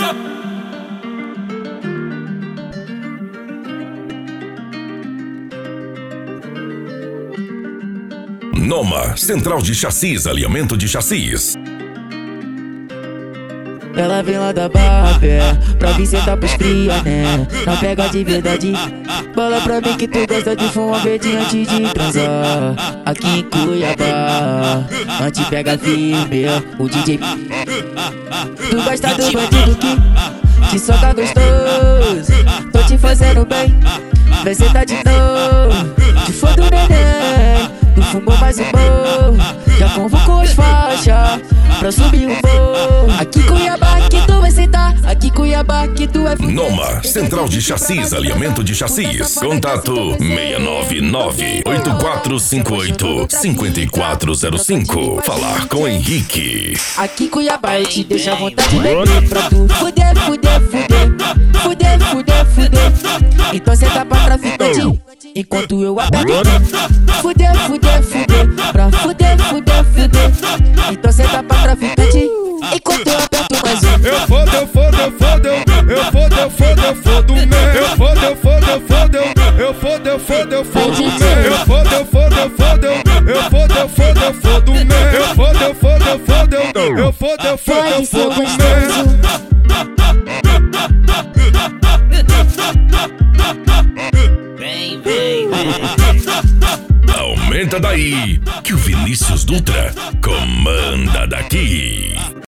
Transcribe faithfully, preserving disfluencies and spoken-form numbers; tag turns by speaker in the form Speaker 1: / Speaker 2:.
Speaker 1: Noma, central de chassis, alinhamento de chassis.
Speaker 2: Ela vem lá da Barra, pé, pra vir sentar pros cria, né? Não pega de verdade. Fala pra mim que tu gosta de fumar verde antes de transar. Aqui em Cuiabá, antes pega firme, o D J. Tu gosta do bandido que te soca gostoso. Tô te fazendo bem, vai sentar de novo. Te foda o neném, tu fumou mais um morro. Já convocou as faixas pra subir o morro. Aqui Cuiabá que tu vai sentar, aqui Cuiabá que tu vai fuder.
Speaker 1: Noma, central de chassis, alinhamento de chassis. Contato seis nove nove, oito quatro cinco oito, cinco quatro zero cinco. Falar com Henrique.
Speaker 2: Aqui Cuiabá eu te deixo à vontade, bebê, pra tu fuder, fuder, fuder, fuder, fuder, fuder. Então cê tá pra traficante, enquanto eu aperto. Fuder, fuder, fuder, pra fuder, fuder, fuder. Então cê tá pra traficante, enquanto eu aperto mais um.
Speaker 3: Eu fodo, eu fodo, eu fodo, eu fodo, eu fodo, eu fodo mesmo. Eu fodo, eu fodo, eu fodo, eu fodo, eu fodo, eu fodo mesmo. Eu fodo, eu fodo, eu fodo, eu fodo, eu fodo, eu fodo mesmo. Eu fodo, eu fodo, eu fodo, eu fodo, eu fodo, eu fodo mesmo.
Speaker 4: Vem, vem, vem.
Speaker 1: Aumenta daí, que o Vinícius Dutra comanda daqui.